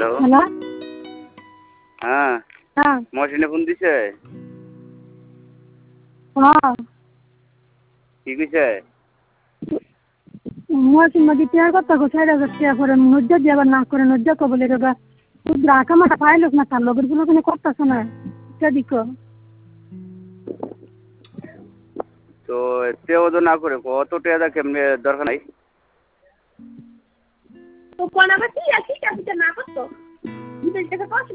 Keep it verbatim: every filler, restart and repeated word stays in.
hello hello হ্যাঁ হ্যাঁ মহসিনে phone দিছে হ্যাঁ কি কইছে মহসিন নদী পেয়ার কথা কো চার হাজার টাকা করে নজ্জা দিয়ে আবার না করে নজ্জা কো বলে রেগা তুই রাখা মাটা পাইলস না তার লগের গুলো কোনো করতেছ না দিক তো তেও তো না করে কত টাকা কেমনে দরকার নাই তো কোন আবার কি আছে না করতো